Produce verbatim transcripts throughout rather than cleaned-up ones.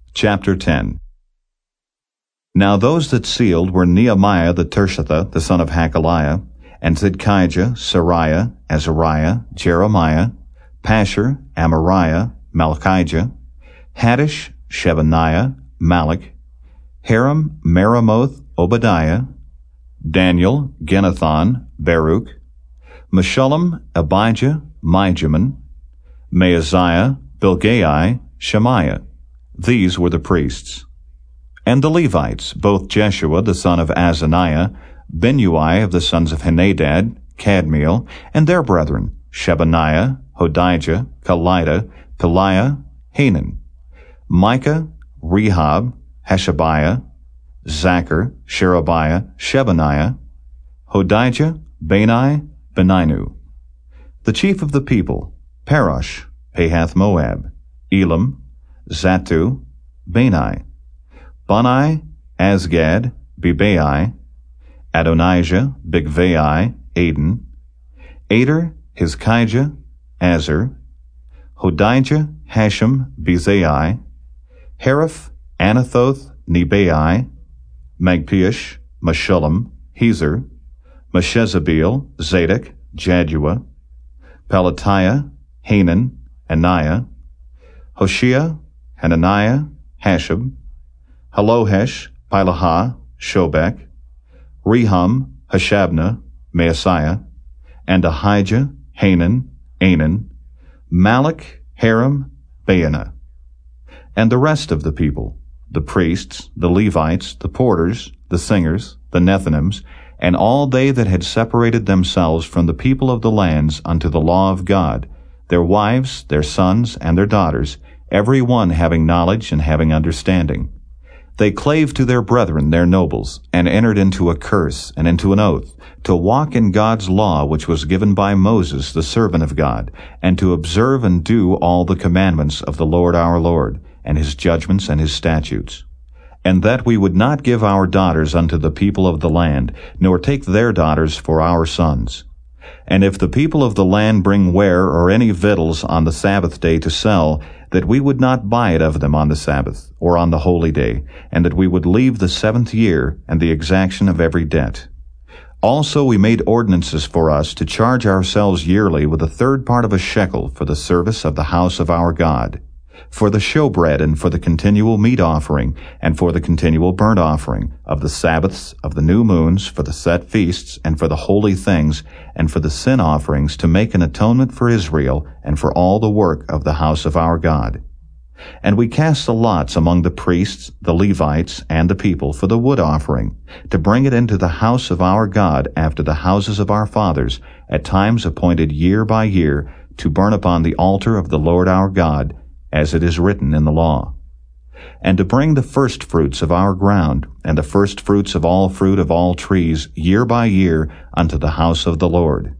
Chapter ten. Now those that sealed were Nehemiah the Tirshatha, the son of Hakaliah, and Zidkijah, Sariah, Azariah, Jeremiah, Pashur, Amariah, Malchijah, Haddish, Shebaniah, Malach, Haram, Meremoth, Obadiah, Daniel, Ginnethon, Baruch, Meshullam, Abijah, Mijamin, Maaziah, Bilgai, Shemaiah. These were the priests. And the Levites, both Jeshua the son of Azaniah, Binnui of the sons of Henadad, Kadmiel, and their brethren, Shebaniah, Hodijah, Kelita, Peliah, Hanan, Micah, Rehab, Hashabiah, Zachar, Sherebiah, Shebaniah, Hodijah, Bani, Beninu. The chief of the people, Parosh, Pahath Moab, Elam, Zatu, Bani, Bani, Azgad, Bebai, Adonijah, Bigvai, Aden, Ader, Hizkijah, Azer, Hodijah, Hashem, Bezai, Hariph, Anathoth, Nebai, Magpiash, Meshullam, Hezer, Meshezabeel, Zadok, Jaddua, Pelatiah, Hanan, Anaiah, Hoshea, Hananiah, Hashab, Halohesh, Pilahah, Shobek, Rehum, Hashabnah, Maaseiah, and Ahijah, Hanan, Anan, Malach, Haram, Baanah. And the rest of the people, the priests, the Levites, the porters, the singers, the Nethinims, and all they that had separated themselves from the people of the lands unto the law of God, their wives, their sons, and their daughters, every one having knowledge and having understanding. They clave to their brethren, their nobles, and entered into a curse and into an oath, to walk in God's law which was given by Moses the servant of God, and to observe and do all the commandments of the Lord our Lord, and his judgments and his statutes. And that we would not give our daughters unto the people of the land, nor take their daughters for our sons. And if the people of the land bring ware or any victuals on the Sabbath day to sell, that we would not buy it of them on the Sabbath, or on the holy day, and that we would leave the seventh year, and the exaction of every debt. Also we made ordinances for us to charge ourselves yearly with a third part of a shekel for the service of the house of our God, for the showbread, and for the continual meat offering, and for the continual burnt offering, of the Sabbaths, of the new moons, for the set feasts, and for the holy things, and for the sin offerings, to make an atonement for Israel, and for all the work of the house of our God. And we cast the lots among the priests, the Levites, and the people for the wood offering, to bring it into the house of our God after the houses of our fathers, at times appointed year by year, to burn upon the altar of the Lord our God, as it is written in the law, and to bring the firstfruits of our ground, and the firstfruits of all fruit of all trees, year by year, unto the house of the Lord.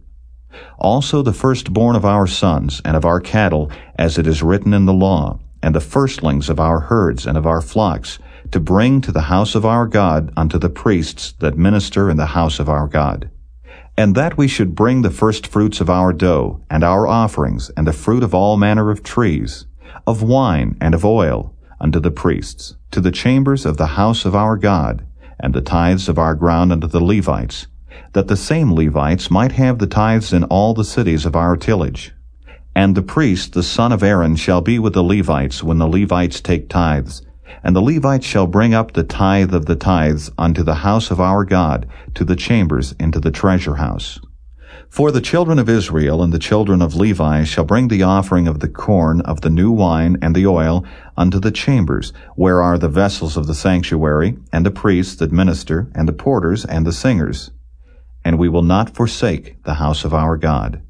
Also the firstborn of our sons, and of our cattle, as it is written in the law, and the firstlings of our herds and of our flocks, to bring to the house of our God unto the priests that minister in the house of our God. And that we should bring the firstfruits of our dough, and our offerings, and the fruit of all manner of trees, of wine and of oil, unto the priests, to the chambers of the house of our God, and the tithes of our ground unto the Levites, that the same Levites might have the tithes in all the cities of our tillage. And the priest, the son of Aaron, shall be with the Levites when the Levites take tithes, and the Levites shall bring up the tithe of the tithes unto the house of our God, to the chambers into the treasure house. For the children of Israel and the children of Levi shall bring the offering of the corn, of the new wine, and the oil, unto the chambers, where are the vessels of the sanctuary, and the priests that minister, and the porters, and the singers. And we will not forsake the house of our God.